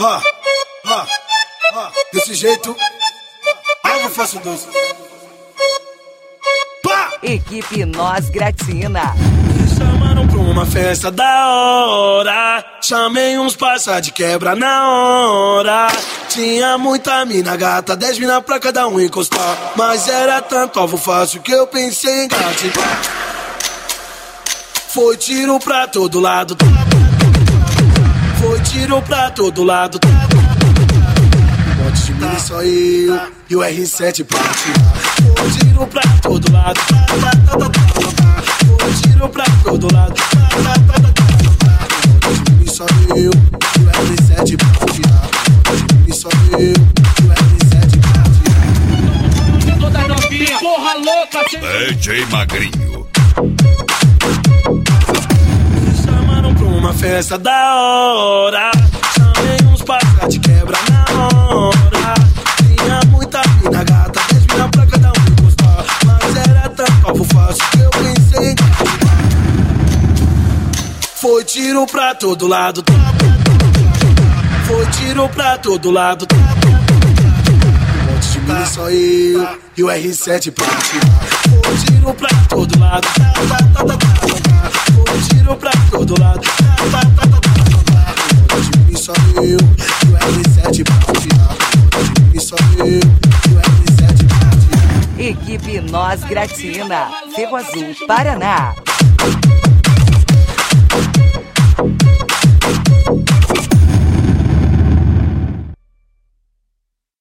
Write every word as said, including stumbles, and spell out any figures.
Ah, ah, ah, desse jeito, algo faço doce. Pá! Equipe Nós Gratina. Me chamaram pra uma festa da hora. Chamei uns parça de quebra na hora. Tinha muita mina gata, dez mina pra cada um encostar. Mas era tanto alvo fácil que eu pensei em gate. Foi tiro pra todo lado. Foi tiro pra todo lado. Um monte de mina só eu e o R sete pra tirar. Foi tiro pra todo lado. Foi tiro pra todo lado. Um monte de mina só eu e o R sete pra tirar. Um monte de mina só eu e o R sete pra tirar. Toda novinha, porra louca. D J Magrinho. Uma festa da hora. Chamei uns parça de quebra na hora. Tinha muita mina gata, dez mina pra cada um encostar. Mas era tanto alvo fácil que eu pensei em capturar. Foi tiro pra todo lado. Foi tiro pra todo lado. Um monte de mina só eu e o R sete pra tirar. Foi tiro pra todo lado. Foi tiro pra todo lado. Só eu e o R sete pra tirar. Só eu e o R sete pra tirar. Equipe Nós Gratina. Ferro Azul, Paraná.